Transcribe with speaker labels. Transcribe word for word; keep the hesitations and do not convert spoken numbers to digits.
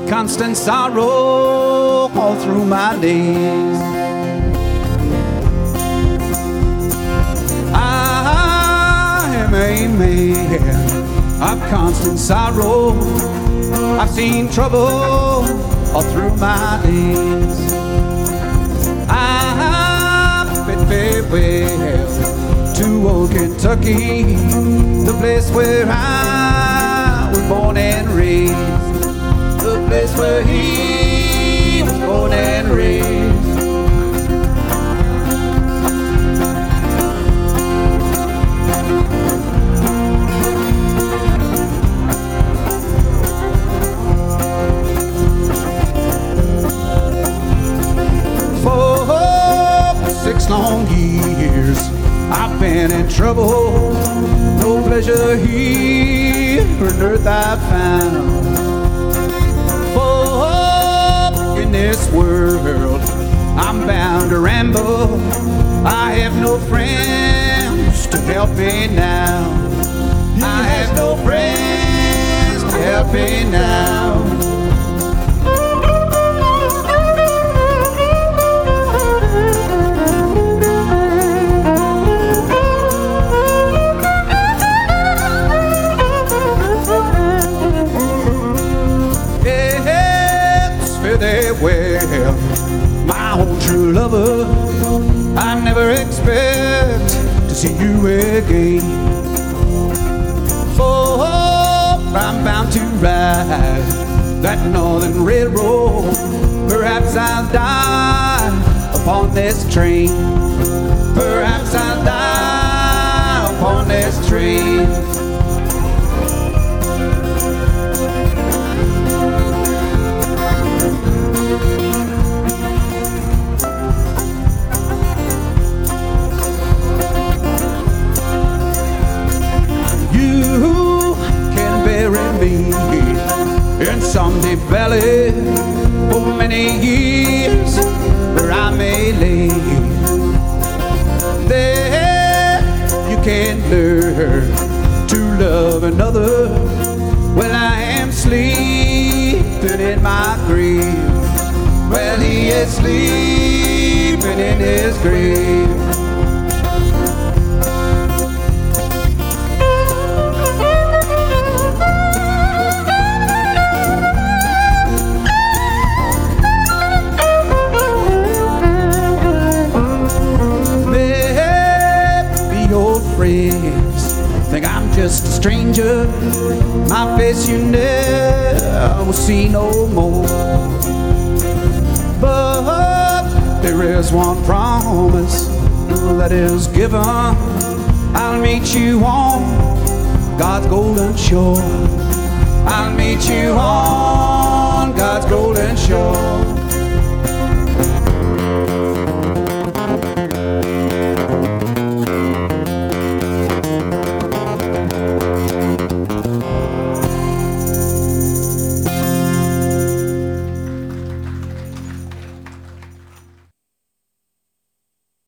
Speaker 1: constant sorrow all through my days. I am a man of constant sorrow. I've seen trouble all through my days. I bid farewell to old Kentucky, the place where I was born and raised, the place where he was born and raised. For six long years I've been in trouble, no pleasure here on earth I've found. For in this world I'm bound to ramble, I have no friends to help me now. I have no friends to help me now. Well, my own true lover, I never expect to see you again. For I'm bound to ride that northern railroad. Perhaps I'll die upon this train. Perhaps I'll die upon this train. In some deep valley for many years where I may lay. There you can learn to love another. Well, I am sleeping in my grave. Well, he is sleeping in his grave. Friends think I'm just a stranger, my face you never will see no more. But there is one promise that is given, I'll meet you on God's golden shore. I'll meet you on God's golden shore.